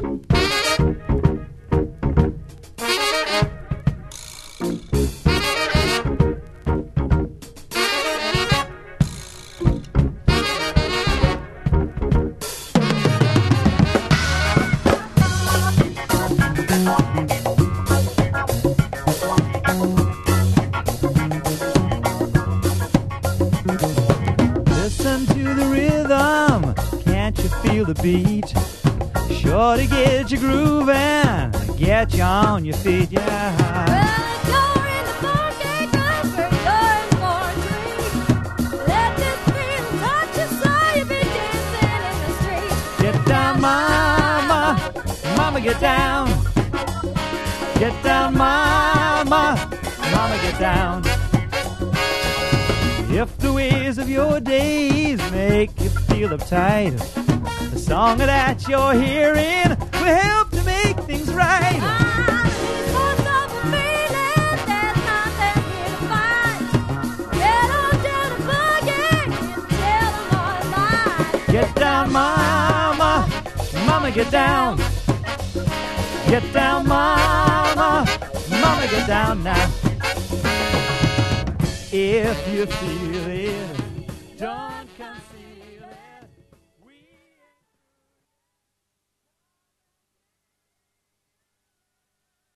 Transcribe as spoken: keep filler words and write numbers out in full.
Listen to the rhythm, can't you feel the beat? Sure to get you grooving, get you on your feet, yeah. Well, if you're in the funky groove or you're in for a treat, let this rhythm touch you so you be dancing in the street. Get down, mama, mama, get down. Get down, mama, mama, get down. If the ways of your days make you feel uptight, the song that you're hearing will help to make things right. Ah, these folks of a feeling, there's nothing here to find. Get on down the boogie and tell them all lies. Get down, mama, mama, get down. Get down, mama, mama, get down now. If you feel it, don't